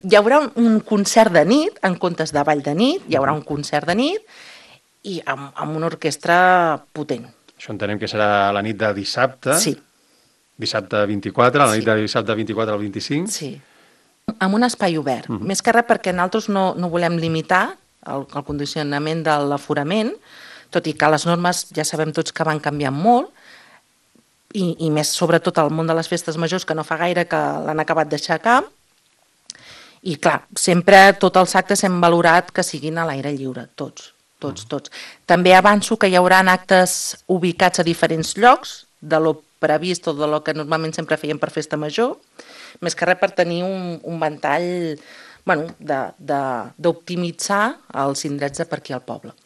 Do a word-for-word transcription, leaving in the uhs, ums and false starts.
Hi haurà un concert de nit, en comptes de ball de nit, hi haurà un concert de nit i amb, amb una orquestra potent. Això entenem que serà la nit de dissabte, Sí, dissabte vint-i-quatre, la nit sí, de dissabte vint-i-quatre al vint-i-cinc. sí. Amb un espai obert. Mhm. Més que res perquè nosaltres no, no volem limitar el, el condicionament de l'aforament, tot i que les normes ja sabem tots que van canviant molt, i, i més sobretot al món de les festes majors, que no fa gaire que l'han acabat d'aixecar. I clar, sempre tots els actes hem valorat que siguin a l'aire lliure, tots, tots, tots. També avanço que hi haurà actes ubicats a diferents llocs, de lo previst o de lo que normalment sempre fèiem per festa major, més que res per tenir un, un ventall, bueno, d'optimitzar els indrets de per aquí al poble.